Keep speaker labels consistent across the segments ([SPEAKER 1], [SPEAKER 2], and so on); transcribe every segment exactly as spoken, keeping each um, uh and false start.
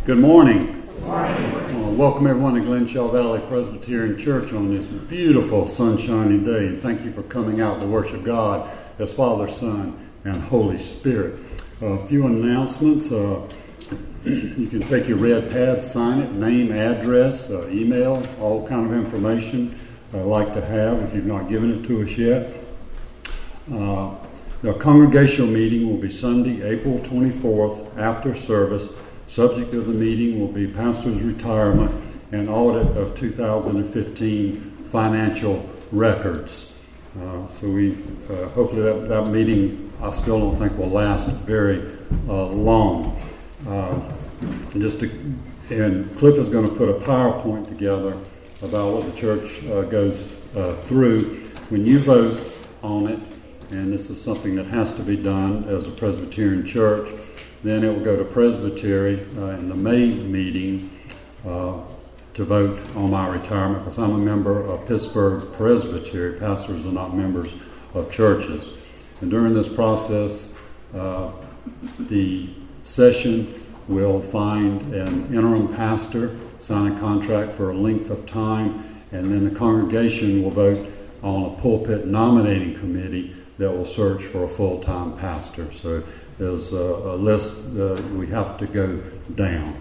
[SPEAKER 1] Good morning. Good morning. Well, welcome everyone to Glenshaw Valley Presbyterian Church on this beautiful sunshiny day. And thank you for coming out to worship God as Father, Son, and Holy Spirit. Uh, a few announcements. Uh, you can take your red pad, sign it, name, address, uh, email, all kind of information I'd like to have if you've not given it to us yet. Uh, the congregational meeting will be Sunday, April twenty-fourth, after service. Subject of the meeting will be pastor's retirement and audit of two thousand fifteen financial records. Uh, so we uh, hopefully that, that meeting I still don't think will last very uh, long. Uh, and just to, and Cliff is going to put a PowerPoint together about what the church uh, goes uh, through when you vote on it. And this is something that has to be done as a Presbyterian church. Then it will go to Presbytery uh, in the May meeting uh, to vote on my retirement, because I'm a member of Pittsburgh Presbytery. Pastors are not members of churches. And during this process, uh, the session will find an interim pastor, sign a contract for a length of time, and then the congregation will vote on a pulpit nominating committee that will search for a full-time pastor. So there's a, a list that we have to go down.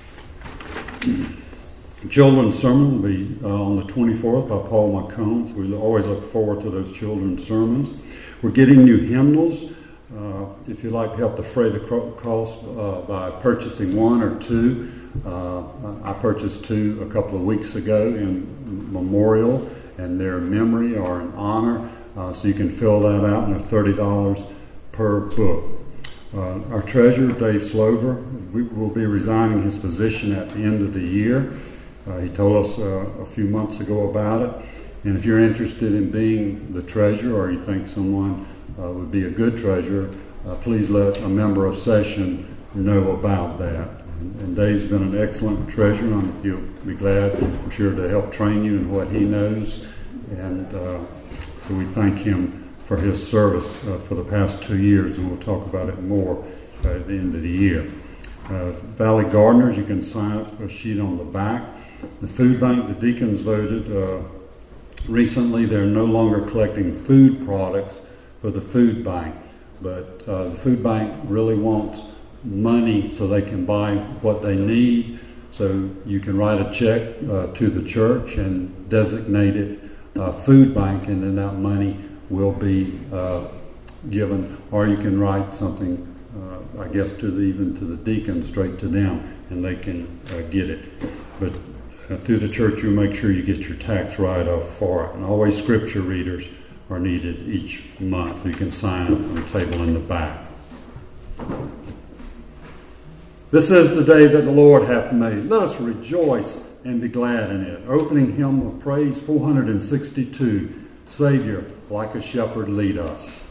[SPEAKER 1] Children's sermon will be uh, on the twenty-fourth by Paul McCombs. We always look forward to those children's sermons. We're getting new hymnals. Uh, if you'd like to help defray the cost uh, by purchasing one or two, uh, I purchased two a couple of weeks ago in memorial, and their memory or in honor. Uh, so you can fill that out, and they're thirty dollars per book. Uh, our treasurer, Dave Slover, we will be resigning his position at the end of the year. Uh, he told us uh, a few months ago about it. And if you're interested in being the treasurer, or you think someone uh, would be a good treasurer, uh, please let a member of session know about that. And, and Dave's been an excellent treasurer. I'm, he'll be glad, I'm sure, to help train you in what he knows. And uh, so we thank him for his service uh, for the past two years, and we'll talk about it more uh, at the end of the year. Uh, Valley Gardeners, you can sign up for a sheet on the back. The food bank, the deacons voted uh, recently they're no longer collecting food products for the food bank, but uh, the food bank really wants money so they can buy what they need. So you can write a check uh, to the church and designate it uh, food bank, and then that money will be uh, given, or you can write something, uh, I guess, to the, even to the deacon, straight to them, and they can uh, get it. But uh, through the church, you make sure you get your tax write-off for it. And always scripture readers are needed each month. You can sign up on the table in the back. This is the day that the Lord hath made. Let us rejoice and be glad in it. Opening hymn of praise four hundred sixty-two. Savior, like a shepherd, lead us.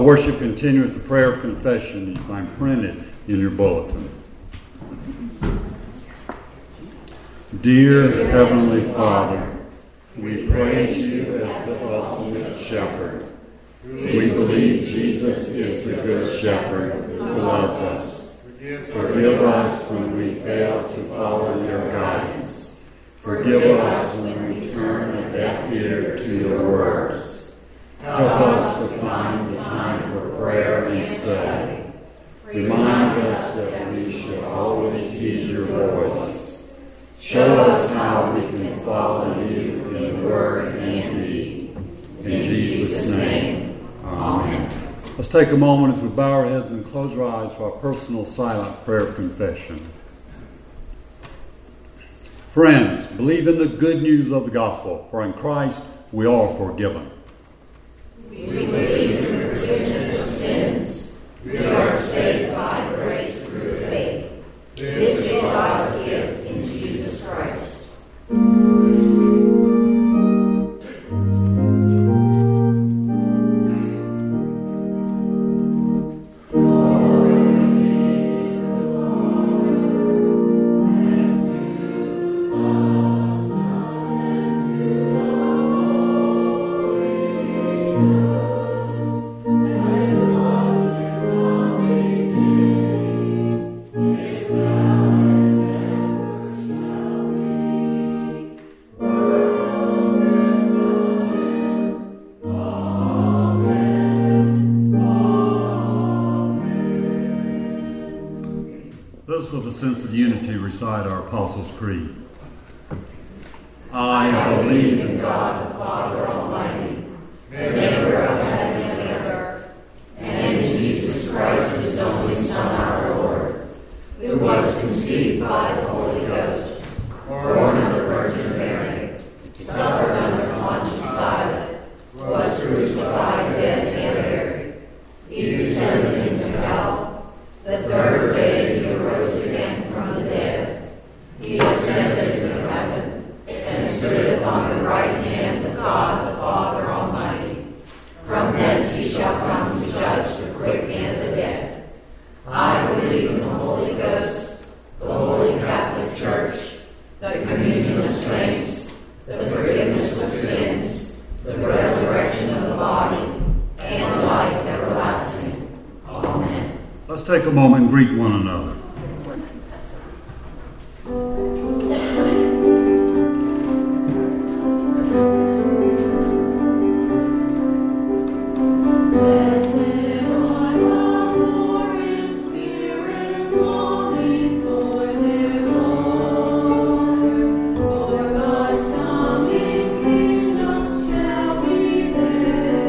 [SPEAKER 1] worship continue with the prayer of confession you find printed in your bulletin. Dear Heavenly Father, we praise you as the ultimate shepherd. We believe Jesus is the good shepherd who loves us. Forgive us when we fail to follow your guidance. Forgive us when we turn a deaf ear to your words. Help us to find the time for prayer and study. Remind us that we should always heed your voice. Show us how we can follow you in word and deed. In Jesus' name, amen. Let's take a moment as we bow our heads and close our eyes for our personal silent prayer of confession. Friends, believe in the good news of the gospel, for in Christ we are forgiven.
[SPEAKER 2] We believe in the forgiveness of sins. We are saved by grace through faith. This is God's gift in Jesus Christ.
[SPEAKER 1] Let us, with a sense of unity, recite our Apostles' Creed. I believe in God the Father Almighty, maker of heaven and earth, and in Jesus Christ, his only Son, our Lord, who was conceived by the Holy Ghost, born of the Virgin Mary, suffered under Pontius Pilate, was crucified, dead, and buried. He descended into hell. The third day he arose again from the dead. He ascended into heaven and sitteth on the right hand of God the Father Almighty. From thence he shall come to judge the quick and the dead. I believe in the Holy Ghost, the Holy Catholic Church, the communion of saints, the forgiveness of sins, the resurrection of the body, and life everlasting. Amen. Let's take a moment and greet one another.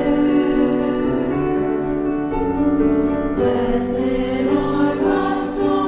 [SPEAKER 3] Blessed are God's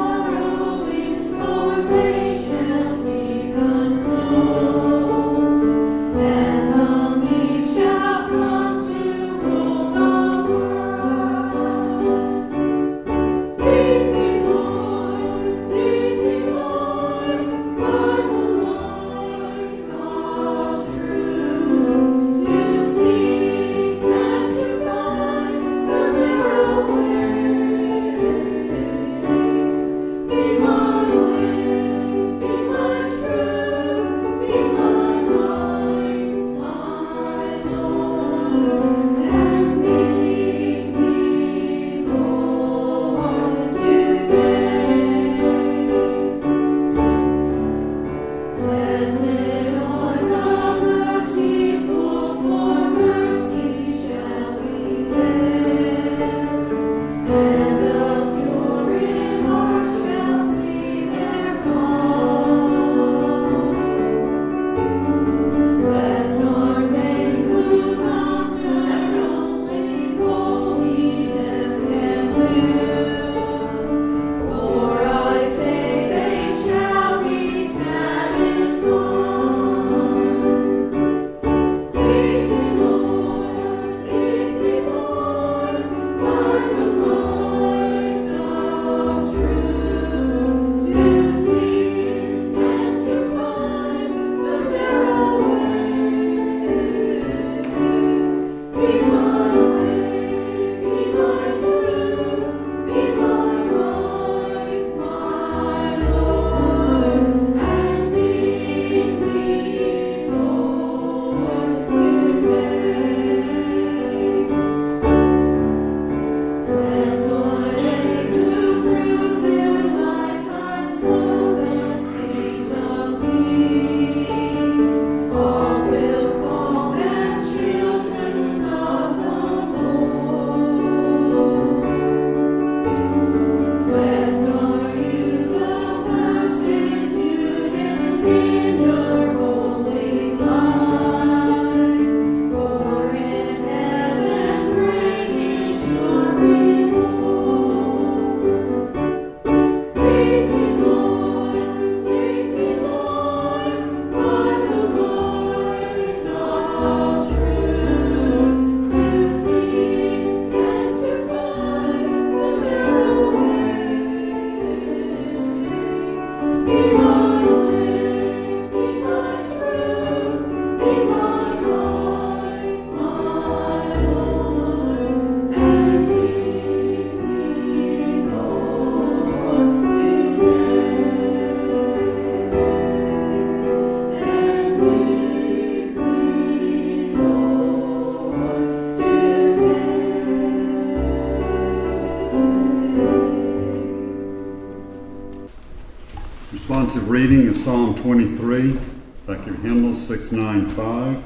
[SPEAKER 1] responsive reading is Psalm twenty-three. Thank you. Hymnal six ninety-five.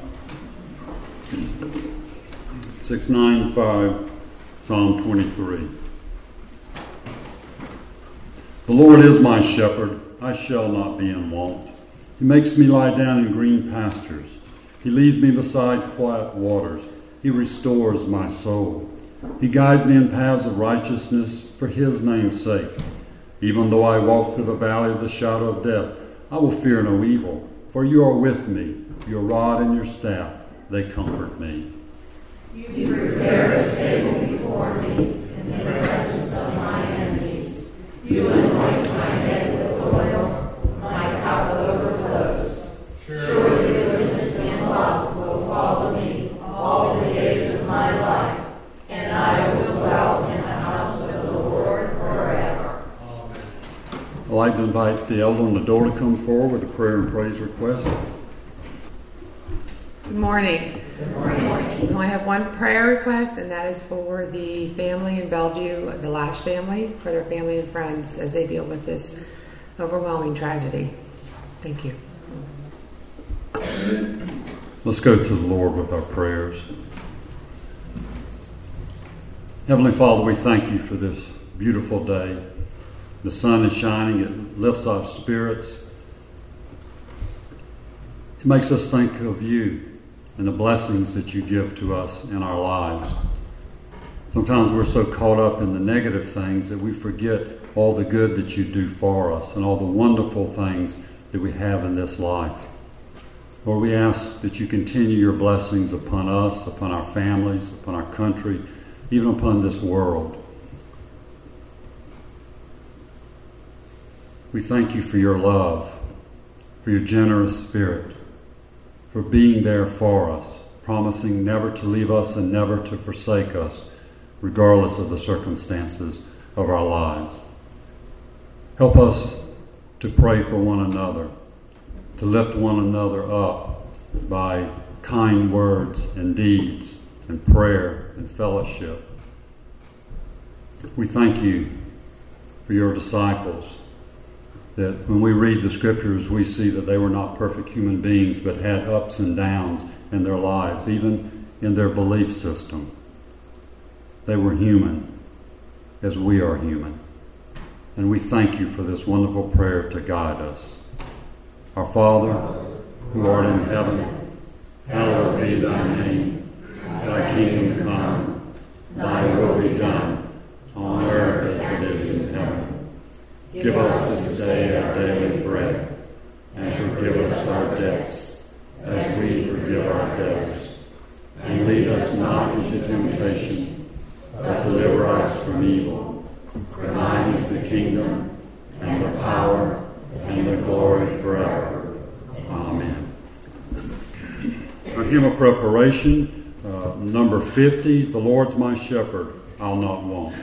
[SPEAKER 1] six ninety-five, Psalm twenty-three. The Lord is my shepherd, I shall not be in want. He makes me lie down in green pastures. He leads me beside quiet waters. He restores my soul. He guides me in paths of righteousness for his name's sake. Even though I walk through the valley of the shadow of death, I will fear no evil, for you are with me. Your rod and your staff, they comfort me.
[SPEAKER 2] You prepare a table before me in the presence of my enemies. You anoint my head with oil, my cup overflows. Surely goodness and love will follow me all the days of my life, and I will dwell in the house of the Lord forever.
[SPEAKER 1] Amen. I'd like to invite the elder on the door to come forward with a prayer and praise request.
[SPEAKER 3] Good morning.
[SPEAKER 2] Good morning.
[SPEAKER 3] I have one prayer request, and that is for the family in Bellevue, the Lash family, for their family and friends as they deal with this overwhelming tragedy. Thank you.
[SPEAKER 1] Let's go to the Lord with our prayers. Heavenly Father, we thank you for this beautiful day. The sun is shining. It lifts our spirits. It makes us think of you and the blessings that you give to us in our lives. Sometimes we're so caught up in the negative things that we forget all the good that you do for us and all the wonderful things that we have in this life. Lord, we ask that you continue your blessings upon us, upon our families, upon our country, even upon this world. We thank you for your love, for your generous spirit, for being there for us, promising never to leave us and never to forsake us, regardless of the circumstances of our lives. Help us to pray for one another, to lift one another up by kind words and deeds and prayer and fellowship. We thank you for your disciples, that when we read the scriptures, we see that they were not perfect human beings, but had ups and downs in their lives, even in their belief system. They were human, as we are human. And we thank you for this wonderful prayer to guide us. Our Father, who art in heaven, hallowed be thy name. Thy kingdom come, thy will be done, on earth as it is in heaven. Give us this day our daily bread, and forgive us our debts, as we forgive our debtors. And lead us not into temptation, but deliver us from evil. For thine is the kingdom, and the power, and the glory forever. Amen. Our hymn of preparation, uh, number fifty, The Lord's my shepherd, I'll not want.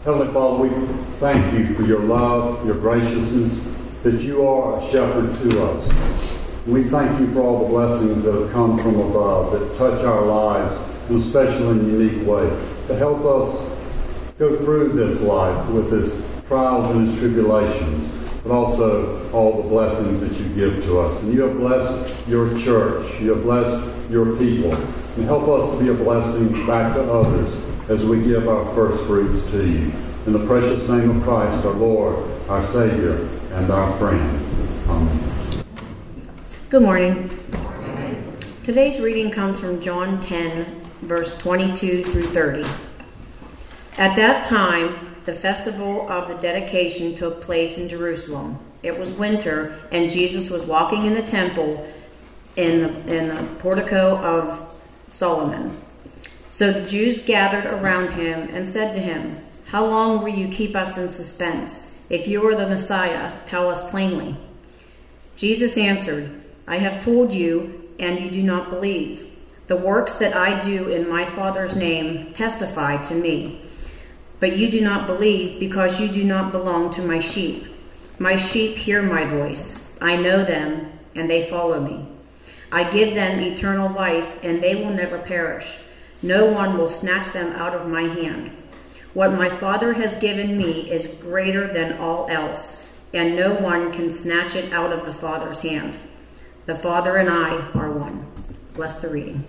[SPEAKER 1] Heavenly Father, we thank you for your love, your graciousness, that you are a shepherd to us. We thank you for all the blessings that have come from above, that touch our lives in a special and unique way, to help us go through this life with its trials and its tribulations, but also all the blessings that you give to us. And you have blessed your church. You have blessed your people. And help us to be a blessing back to others as we give our first fruits to you. In the precious name of Christ, our Lord, our Savior, and our friend. Amen.
[SPEAKER 4] Good morning. Good morning. Today's reading comes from John ten, verse twenty-two through thirty. At that time, the festival of the dedication took place in Jerusalem. It was winter, and Jesus was walking in the temple in the, in the portico of Solomon. So the Jews gathered around him and said to him, "How long will you keep us in suspense? If you are the Messiah, tell us plainly." Jesus answered, "I have told you, and you do not believe. The works that I do in my Father's name testify to me. But you do not believe because you do not belong to my sheep. My sheep hear my voice. I know them, and they follow me. I give them eternal life, and they will never perish. No one will snatch them out of my hand. What my Father has given me is greater than all else, and no one can snatch it out of the Father's hand. The Father and I are one." Bless the reading.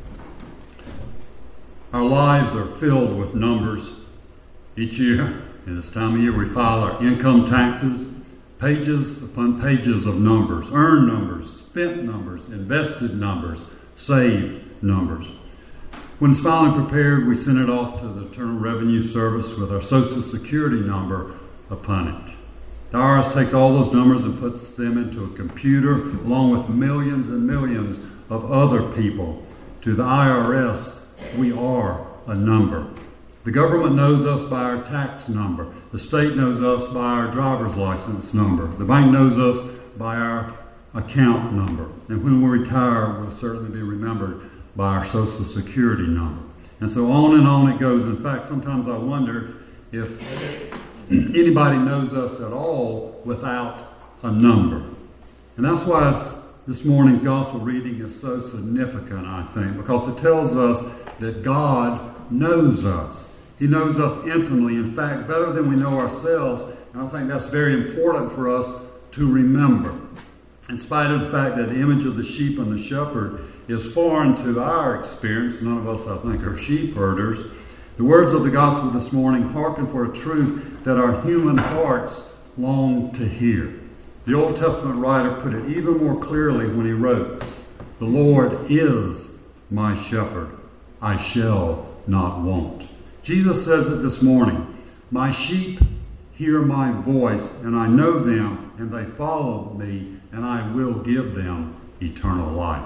[SPEAKER 1] Our lives are filled with numbers. Each year, in this time of year, we file our income taxes, pages upon pages of numbers, earned numbers, spent numbers, invested numbers, saved numbers. When it's finally prepared, we send it off to the Internal Revenue Service with our Social Security number upon it. The I R S takes all those numbers and puts them into a computer, along with millions and millions of other people. To the I R S, we are a number. The government knows us by our tax number. The state knows us by our driver's license number. The bank knows us by our account number. And when we retire, we'll certainly be remembered by our Social Security number. And so on and on it goes. In fact, sometimes I wonder if anybody knows us at all without a number. And that's why this morning's gospel reading is so significant, I think, because it tells us that God knows us. He knows us intimately, in fact, better than we know ourselves. And I think that's very important for us to remember. In spite of the fact that the image of the sheep and the shepherd is foreign to our experience, none of us, I think, are sheep herders, the words of the gospel this morning hearken for a truth that our human hearts long to hear. The Old Testament writer put it even more clearly when he wrote, "The Lord is my shepherd, I shall not want." Jesus says it this morning, "My sheep hear my voice, and I know them, and they follow me, and I will give them eternal life."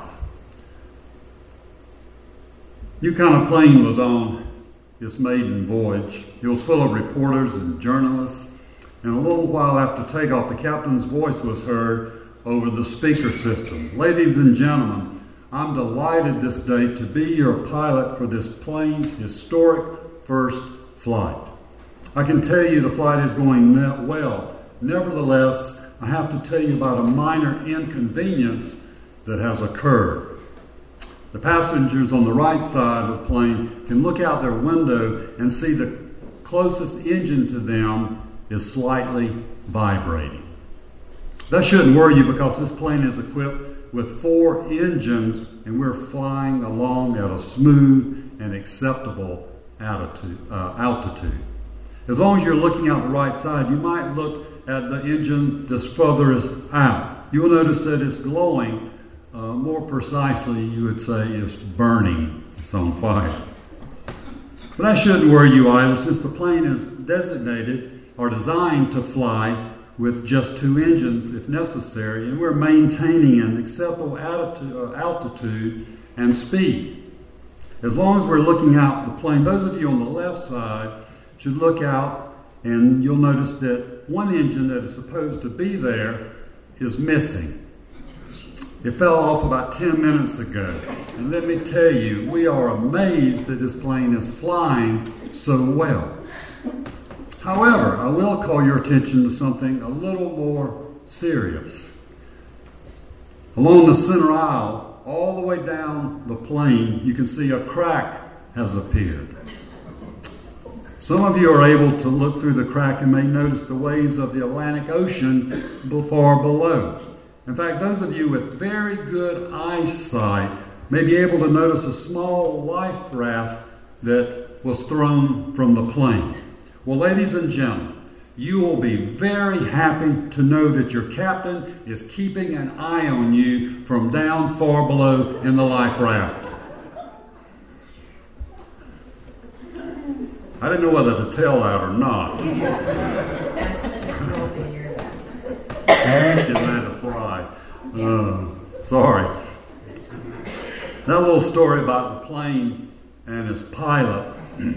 [SPEAKER 1] New kind of plane was on its maiden voyage. It was full of reporters and journalists, and a little while after takeoff, the captain's voice was heard over the speaker system. "Ladies and gentlemen, I'm delighted this day to be your pilot for this plane's historic first flight. I can tell you the flight is going well. Nevertheless, I have to tell you about a minor inconvenience that has occurred. The passengers on the right side of the plane can look out their window and see the closest engine to them is slightly vibrating. That shouldn't worry you because this plane is equipped with four engines and we're flying along at a smooth and acceptable attitude, uh, altitude. As long as you're looking out the right side, you might look at the engine that's furthest out. You will notice that it's glowing. Uh, more precisely, you would say it's burning. It's on fire. But that shouldn't worry you either, since the plane is designated or designed to fly with just two engines if necessary, and we're maintaining an acceptable attitude, uh, altitude and speed. As long as we're looking out the plane, those of you on the left side should look out and you'll notice that one engine that is supposed to be there is missing. It fell off about ten minutes ago. And let me tell you, we are amazed that this plane is flying so well. However, I will call your attention to something a little more serious. Along the center aisle, all the way down the plane, you can see a crack has appeared. Some of you are able to look through the crack and may notice the waves of the Atlantic Ocean far below. In fact, those of you with very good eyesight may be able to notice a small life raft that was thrown from the plane. Well, ladies and gentlemen, you will be very happy to know that your captain is keeping an eye on you from down far below in the life raft. I didn't know whether to tell that or not. Get ready to fly. Uh, sorry. That little story about the plane and its pilot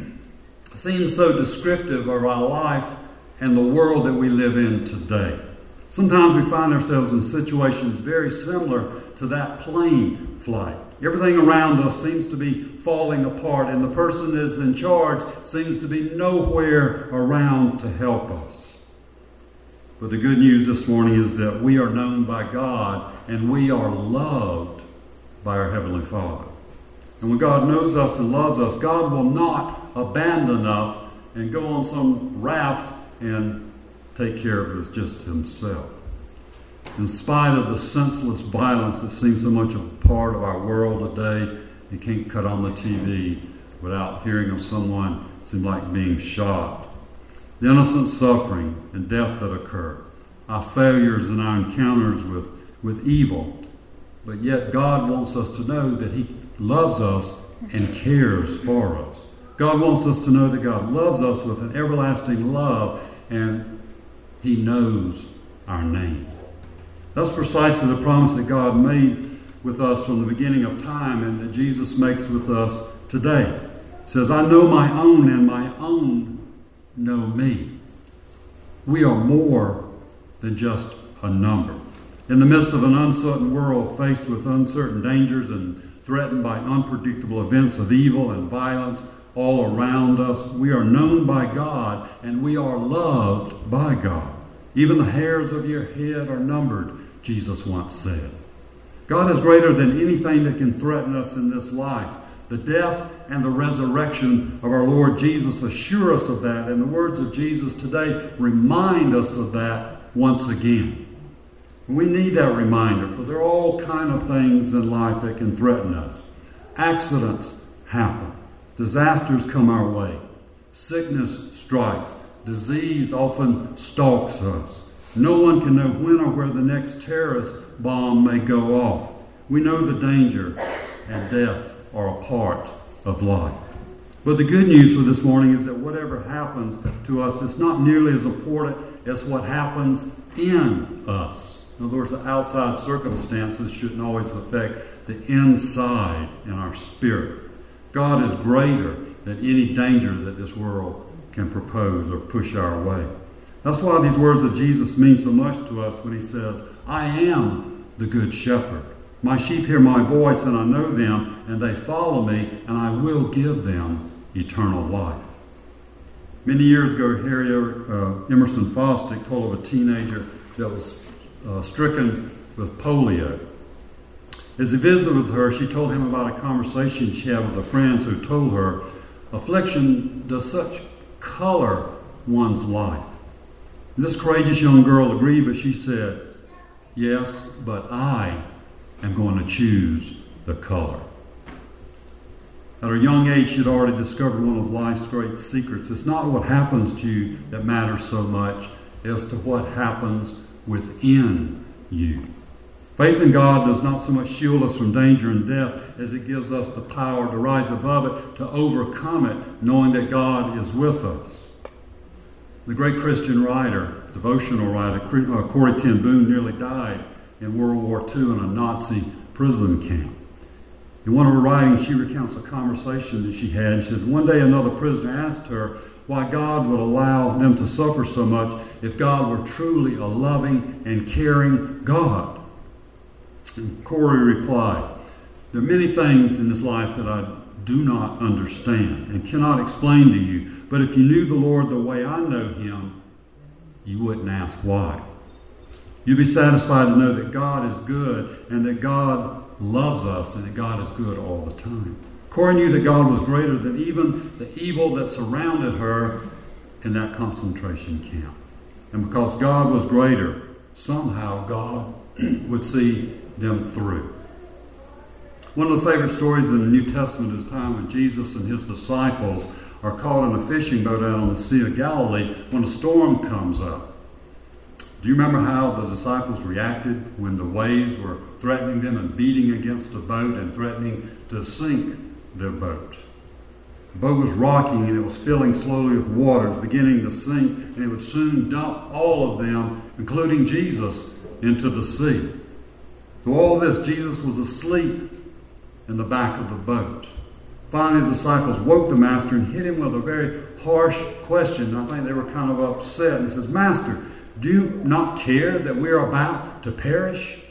[SPEAKER 1] seems so descriptive of our life and the world that we live in today. Sometimes we find ourselves in situations very similar to that plane flight. Everything around us seems to be falling apart, and the person that is in charge seems to be nowhere around to help us. But the good news this morning is that we are known by God, and we are loved by our Heavenly Father. And when God knows us and loves us, God will not abandon us and go on some raft and take care of us just himself. In spite of the senseless violence that seems so much a part of our world today, you can't cut on the T V without hearing of someone seem like being shot. The innocent suffering and death that occur, our failures and our encounters with, with evil. But yet God wants us to know that he loves us and cares for us. God wants us to know that God loves us with an everlasting love, and he knows our name. That's precisely the promise that God made with us from the beginning of time and that Jesus makes with us today. He says, I know my own and my own know me. We are more than just a number. In the midst of an uncertain world faced with uncertain dangers and threatened by unpredictable events of evil and violence all around us, we are known by God and we are loved by God. Even the hairs of your head are numbered, Jesus once said. God is greater than anything that can threaten us in this life. The death and the resurrection of our Lord Jesus assure us of that, and the words of Jesus today remind us of that once again. We need that reminder, for there are all kinds of things in life that can threaten us. Accidents happen. Disasters come our way. Sickness strikes. Disease often stalks us. No one can know when or where the next terrorist bomb may go off. We know the danger and death are a part of life. But the good news for this morning is that whatever happens to us is not nearly as important as what happens in us. In other words, the outside circumstances shouldn't always affect the inside in our spirit. God is greater than any danger that this world can propose or push our way. That's why these words of Jesus mean so much to us when he says, I am the good shepherd. My sheep hear my voice, and I know them, and they follow me, and I will give them eternal life. Many years ago, Harry uh, Emerson Fosdick told of a teenager that was uh, stricken with polio. As he visited with her, she told him about a conversation she had with a friend who told her, affliction does such color one's life. And this courageous young girl agreed, but she said, yes, but I am going to choose the color. At her young age, she had already discovered one of life's great secrets. It's not what happens to you that matters so much as to what happens within you. Faith in God does not so much shield us from danger and death as it gives us the power to rise above it, to overcome it, knowing that God is with us. The great Christian writer, devotional writer, Corrie ten Boom nearly died in World War Two in a Nazi prison camp. In one of her writings, she recounts a conversation that she had. She said, one day another prisoner asked her why God would allow them to suffer so much if God were truly a loving and caring God. And Corrie replied, there are many things in this life that I do not understand and cannot explain to you, But if you knew the Lord the way I know him, you wouldn't ask why. You'd be satisfied to know that God is good and that God loves us and that God is good all the time. Cora knew that God was greater than even the evil that surrounded her in that concentration camp. And because God was greater, somehow God would see them through. One of the favorite stories in the New Testament is the time when Jesus and his disciples are caught in a fishing boat out on the Sea of Galilee when a storm comes up. Do you remember how the disciples reacted when the waves were threatening them and beating against the boat and threatening to sink their boat? The boat was rocking and it was filling slowly with water. It was beginning to sink, and it would soon dump all of them, including Jesus, into the sea. Through all this, Jesus was asleep in the back of the boat. Finally, the disciples woke the master and hit him with a very harsh question. I think they were kind of upset. He says, "Master, do you not care that we are about to perish?"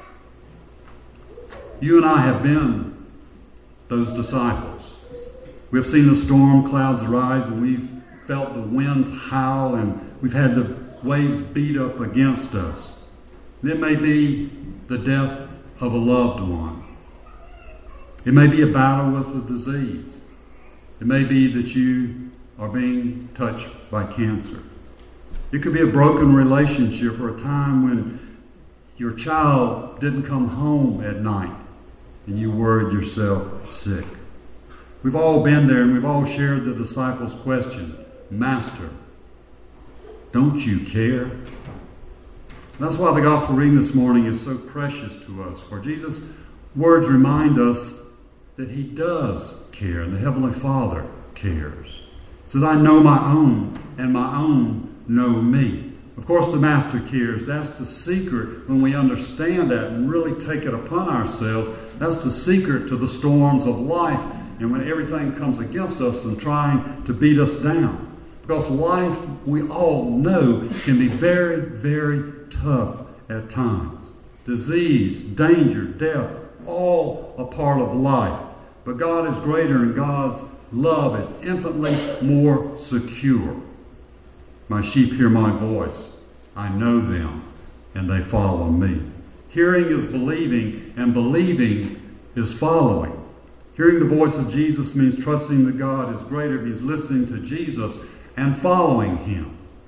[SPEAKER 1] You and I have been those disciples. We have seen the storm clouds rise, and we've felt the winds howl, and we've had the waves beat up against us. And it may be the death of a loved one. It may be a battle with a disease. It may be that you are being touched by cancer. It could be a broken relationship or a time when your child didn't come home at night and you worried yourself sick. We've all been there, and we've all shared the disciples' question, "Master, don't you care?" That's why the gospel reading this morning is so precious to us. For Jesus' words remind us that he does care, and the Heavenly Father cares. He says, "I know my own, and my own know me." Of course, the Master cares. That's the secret when we understand that and really take it upon ourselves. That's the secret to the storms of life and when everything comes against us and trying to beat us down. Because life, we all know, can be very, very tough at times. Disease, danger, death, all a part of life. But God is greater, and God's love is infinitely more secure. "My sheep hear my voice. I know them, and they follow me." Hearing is believing, and believing is following. Hearing the voice of Jesus means trusting that God is greater. It means listening to Jesus and following him.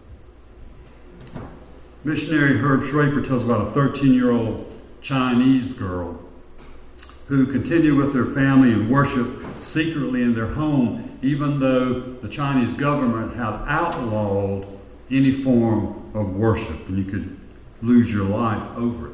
[SPEAKER 1] Missionary Herb Schrafer tells about a thirteen-year-old Chinese girl who continued with their family and worshiped secretly in their home, even though the Chinese government had outlawed any form of worship, and you could lose your life over it.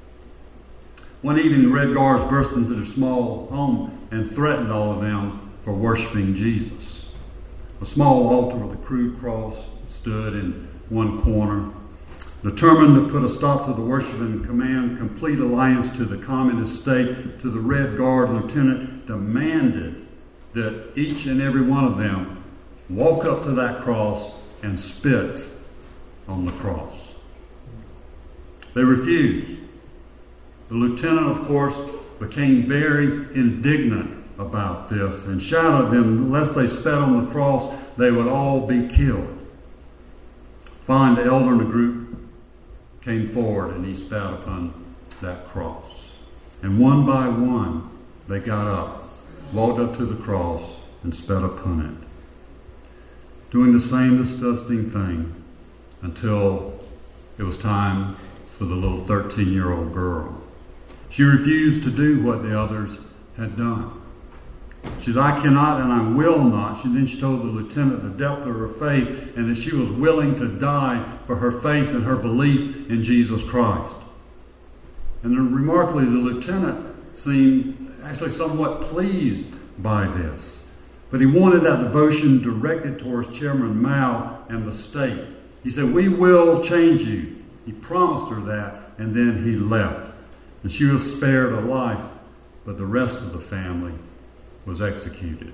[SPEAKER 1] One evening, the Red Guards burst into their small home and threatened all of them for worshiping Jesus. A small altar with a crude cross stood in one corner. Determined to put a stop to the worship and command complete alliance to the communist state, to the Red Guard lieutenant demanded that each and every one of them walk up to that cross and spit on the cross. They refused. The lieutenant, of course, became very indignant about this and shouted at them, unless they spat on the cross, they would all be killed. Finally, the elder in the group came forward, and he spat upon that cross. And one by one, they got up, walked up to the cross, and spat upon it, doing the same disgusting thing until it was time for the little thirteen-year-old girl. She refused to do what the others had done. She said, "I cannot and I will not." She then she told the lieutenant the depth of her faith and that she was willing to die for her faith and her belief in Jesus Christ. And then remarkably, the lieutenant seemed actually somewhat pleased by this. But he wanted that devotion directed towards Chairman Mao and the state. He said, "We will change you." He promised her that, and then he left. And she was spared a life, but the rest of the family was executed.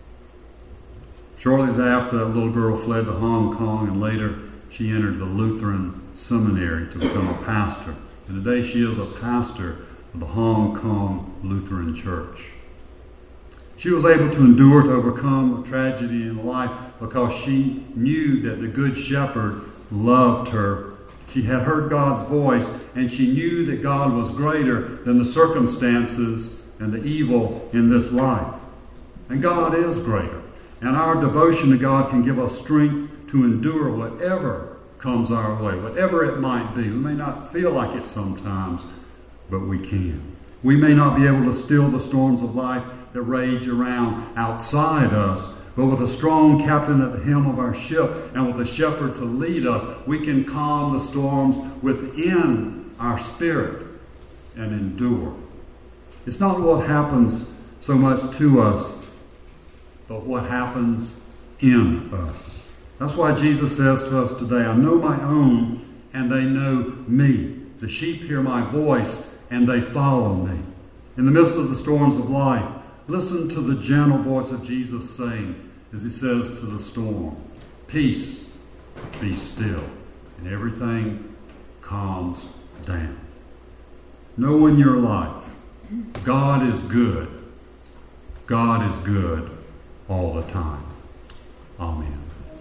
[SPEAKER 1] Shortly thereafter, that little girl fled to Hong Kong, and later she entered the Lutheran seminary to become a pastor. And today she is a pastor of the Hong Kong Lutheran Church. She was able to endure, to overcome a tragedy in life because she knew that the Good Shepherd loved her. She had heard God's voice, and she knew that God was greater than the circumstances and the evil in this life. And God is greater. And our devotion to God can give us strength to endure whatever comes our way, whatever it might be. We may not feel like it sometimes, but we can. We may not be able to still the storms of life that rage around outside us, but with a strong captain at the helm of our ship and with a shepherd to lead us, we can calm the storms within our spirit and endure. It's not what happens so much to us, but what happens in us. That's why Jesus says to us today, I know my own, and they know me. The sheep hear my voice, and they follow me. In the midst of the storms of life, listen to the gentle voice of Jesus saying, as he says to the storm, peace, be still. And everything calms down. Know in your life, God is good. God is good all the time. Amen.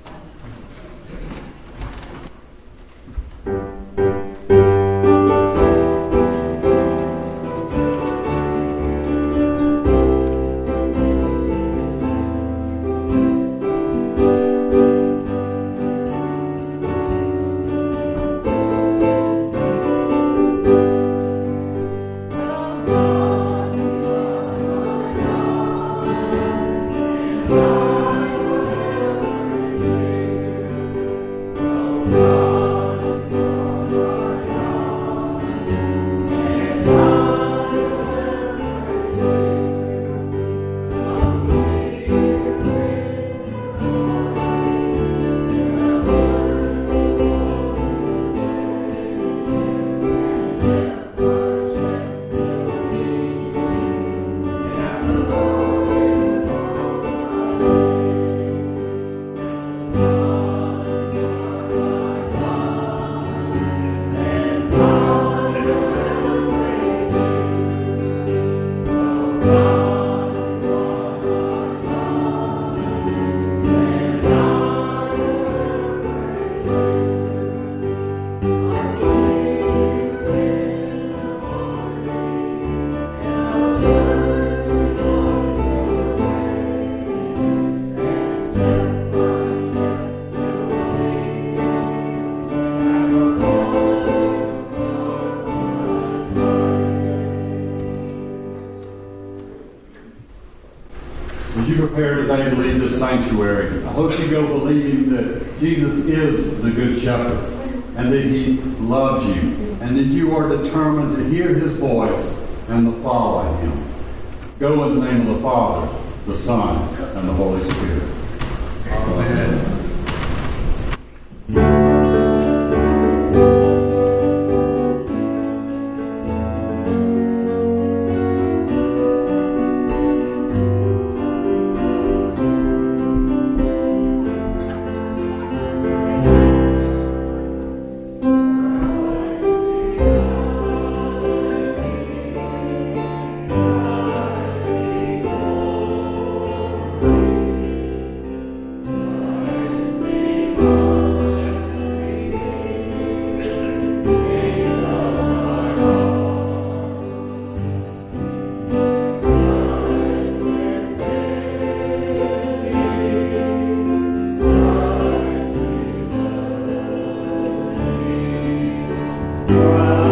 [SPEAKER 1] As you prepare today to leave this sanctuary, I hope you go believing that Jesus is the Good Shepherd and that He loves you and that you are determined to hear His voice and to follow Him. Go in the name of the Father, the Son, and the Holy Spirit. Amen. Right.